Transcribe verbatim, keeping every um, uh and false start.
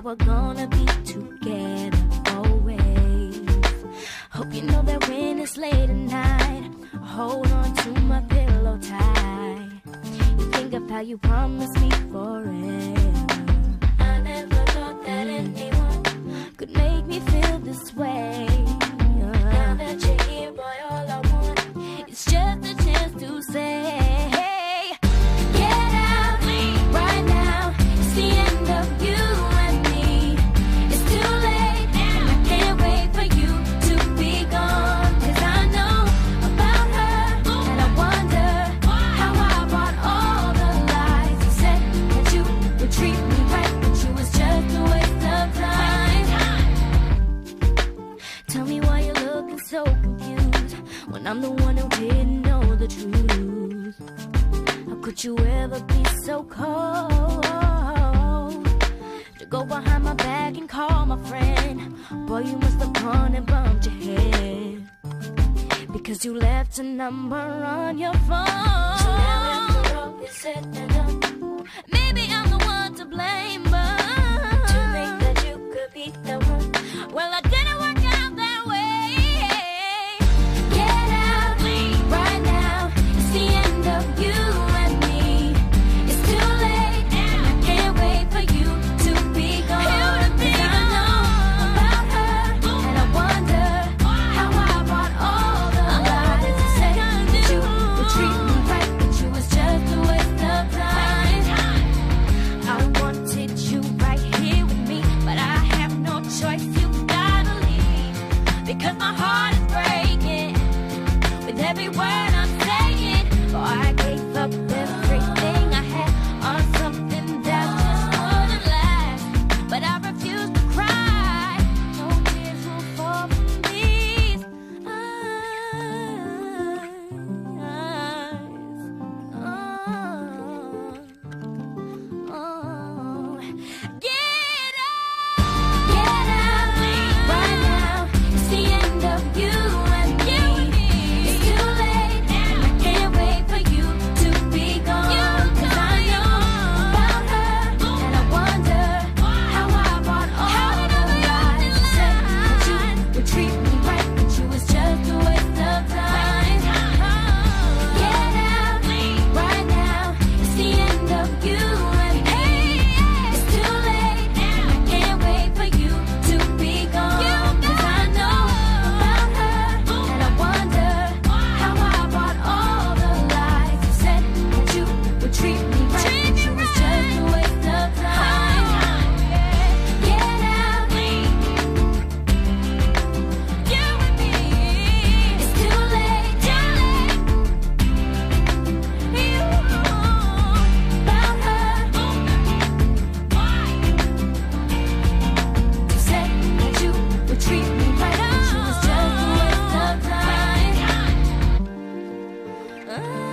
we're gonna be together always. Hope you know that when it's late at night, I hold on to my pillow tight. You think of how you promised me forever. I never thought that anyone could make me feel this way. Now that you're here, boy, all I want is just a chance to say, get out right now. It's the end of you and me. It's too late, and I can't wait for you to be gone. 'Cause I know about her, and I wonder how I bought all the lies. You said that you would treat me right, but you was just a waste of time. Tell me why you're looking so confused when I'm the one who didn't know the truth. How could you ever be so cold to go behind my back and call my friend? Boy, you must have gone and bumped your head because you left a number on your phone. So now after all is said and done, maybe I'm the one to blame, but to think that you could be the one, well, I didn't work out that way. Get out right now. It's the end of you and me. It's too late, and I can't wait for you to be gone. 'Cause I know about her, and I wonder how I bought all the lies. You said that you would treat me right, but you was just a waste of time. I wanted you right here with me, but I have no choice. You gotta leave because my heart is breaking with every word I'm saying. For I gave up everything I had on something that just wouldn't last. But I refuse to cry. No tears will fall from these eyes. Oh, oh. Get out, get out right now. It's the end of you and me. It's too late, and I can't wait for you to be gone. 'Cause I know about her, and I wonder how I bought all the lies. You said that you would treat me right, but you was just a waste of time. Get out right now. It's the end of you and me. It's too late, and I can't wait for you to be gone. 'Cause I know about her, and I wonder how I bought all the lies. You said that you would treat me right, but you was just a waste of time. Get out, you and me. It's too late, too late. You about her. You said that you would treat me right, but you was just a waste of time.